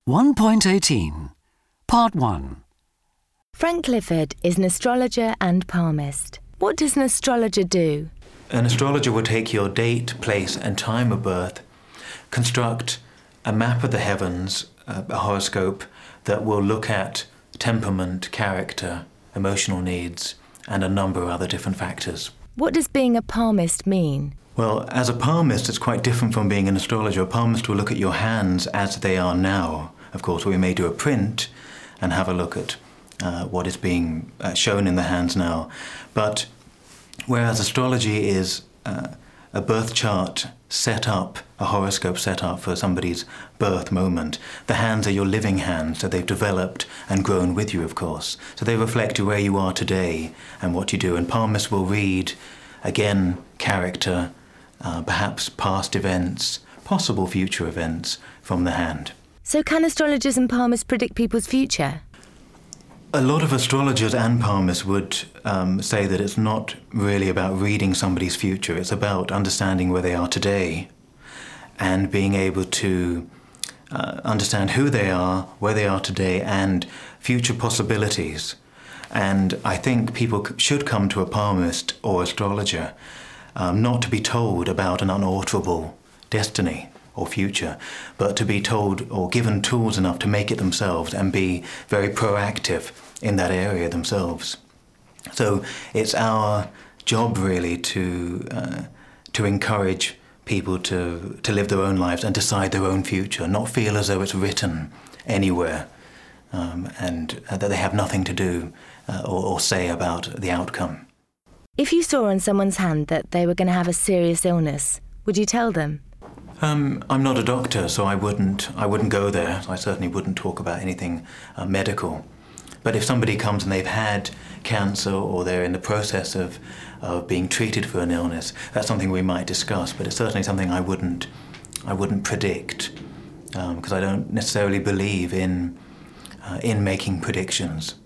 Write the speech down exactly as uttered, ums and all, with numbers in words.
one point eighteen, Part one. Frank Clifford is an astrologer and palmist. What does an astrologer do? An astrologer will take your date, place and time of birth, construct a map of the heavens, a horoscope that will look at temperament, character, emotional needs and a number of other different factors. What does being a palmist mean? Well, as a palmist, it's quite different from being an astrologer. A palmist will look at your hands as they are now. Of course, we may do a print and have a look at uh, what is being uh, shown in the hands now. But whereas astrology is uh, a birth chart set up, a horoscope set up for somebody's birth moment, the hands are your living hands, so they've developed and grown with you, of course. So they reflect where you are today and what you do. And palmists will read, again, character, uh, perhaps past events, possible future events from the hand. So can astrologers and palmists predict people's future? A lot of astrologers and palmists would um, say that it's not really about reading somebody's future. It's about understanding where they are today and being able to uh, understand who they are, where they are today, and future possibilities. And I think people should come to a palmist or astrologer um, not to be told about an unalterable destiny or future, but to be told or given tools enough to make it themselves and be very proactive in that area themselves. So it's our job really to uh, to encourage people to, to live their own lives and decide their own future, not feel as though it's written anywhere um, and uh, that they have nothing to do uh, or, or say about the outcome. If you saw on someone's hand that they were going to have a serious illness, would you tell them? Um, I'm not a doctor, so I wouldn't, I wouldn't go there. I certainly wouldn't talk about anything uh, medical. But if somebody comes and they've had cancer or they're in the process of, of being treated for an illness, that's something we might discuss, but it's certainly something I wouldn't, I wouldn't predict, because um, I don't necessarily believe in, uh, in making predictions.